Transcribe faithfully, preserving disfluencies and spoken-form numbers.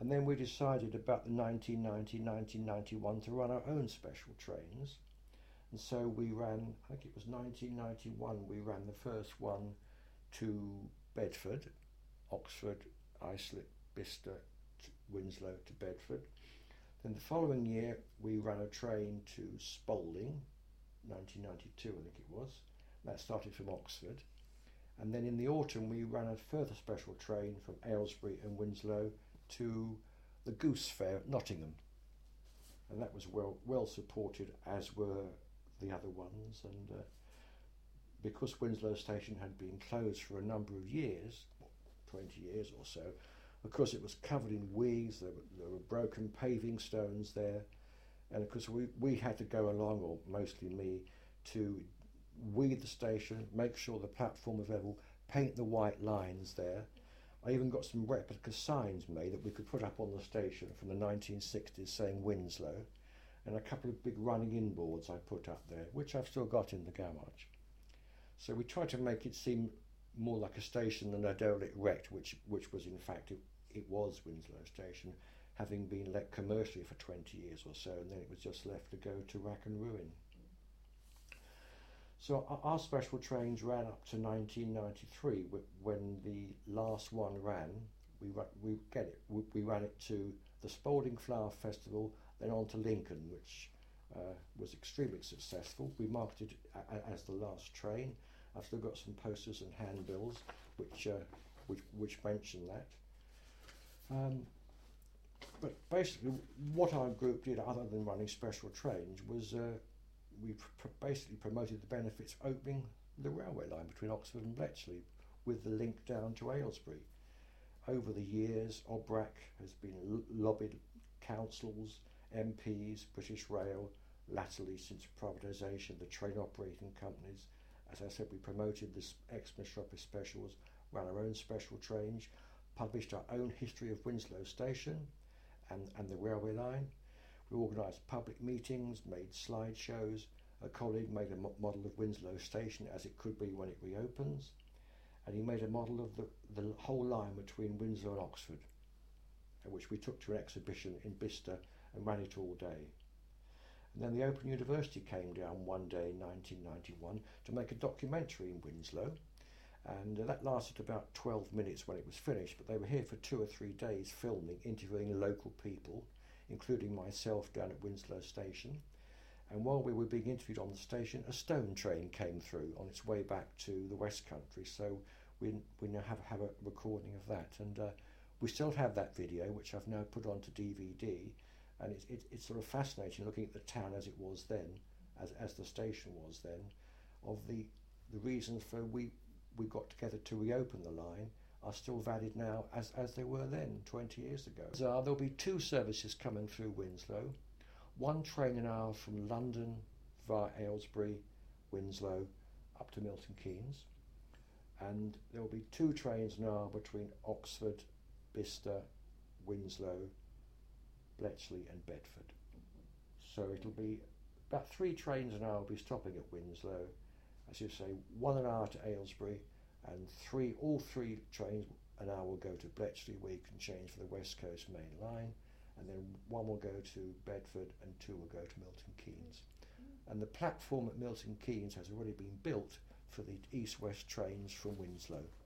And then we decided about the nineteen ninety, nineteen ninety-one to run our own special trains. And so we ran, I think it was nineteen ninety-one, we ran the first one to Bedford, Oxford, Islip, Bicester, Winslow to Bedford. Then the following year we ran a train to Spalding, nineteen ninety-two I think it was. That started from Oxford. And then in the autumn we ran a further special train from Aylesbury and Winslow to the Goose Fair at Nottingham. And that was well well supported, as were the other ones. And uh, because Winslow Station had been closed for a number of years, twenty years or so, of course it was covered in weeds, there were, there were broken paving stones there, and of course we, we had to go along, or mostly me, to weed the station, make sure the platform was level, paint the white lines there. I even got some replica signs made that we could put up on the station from the nineteen sixties saying Winslow, and a couple of big running in boards I put up there, which I've still got in the garage. So we tried to make it seem more like a station than a derelict wreck, which which was in fact it, it was Winslow Station, having been let commercially for twenty years or so, and then it was just left to go to rack and ruin. So our, our special trains ran up to nineteen ninety-three, when the last one ran. We we get it. We, we ran it to the Spalding Flower Festival, then on to Lincoln, which uh, was extremely successful. We marketed it a, a, as the last train. I've still got some posters and handbills which uh, which which mention that. Um, but basically, what our group did, other than running special trains, was uh, we pr- basically promoted the benefits of opening the railway line between Oxford and Bletchley, with the link down to Aylesbury. Over the years, O B R A C has been l- lobbied councils, M Ps, British Rail, latterly since privatisation of the train operating companies. As I said, we promoted this ex-Metropolis specials, ran our own special trains, published our own history of Winslow Station and, and the railway line. We organised public meetings, made slideshows. A colleague made a mo- model of Winslow Station as it could be when it reopens. And he made a model of the, the whole line between Winslow and Oxford, which we took to an exhibition in Bicester and ran it all day. And then the Open University came down one day in nineteen ninety-one to make a documentary in Winslow, and uh, that lasted about twelve minutes when it was finished, but they were here for two or three days filming, interviewing local people, including myself down at Winslow Station. And while we were being interviewed on the station, a stone train came through on its way back to the West Country, so we we now have, have a recording of that. And uh, we still have that video, which I've now put onto D V D, and it's it, it's sort of fascinating looking at the town as it was then, as as the station was then, of the the reasons for we we got together to reopen the line are still valid now as as they were then, twenty years ago. So uh, there'll be two services coming through Winslow, one train an hour from London via Aylesbury, Winslow, up to Milton Keynes, and there will be two trains an hour between Oxford, Bicester, Winslow, Bletchley and Bedford. So it'll be about three trains an hour will be stopping at Winslow, as you say, one an hour to Aylesbury, and three, all three trains an hour will go to Bletchley, where you can change for the West Coast main line, and then one will go to Bedford and two will go to Milton Keynes. And the platform at Milton Keynes has already been built for the east-west trains from Winslow.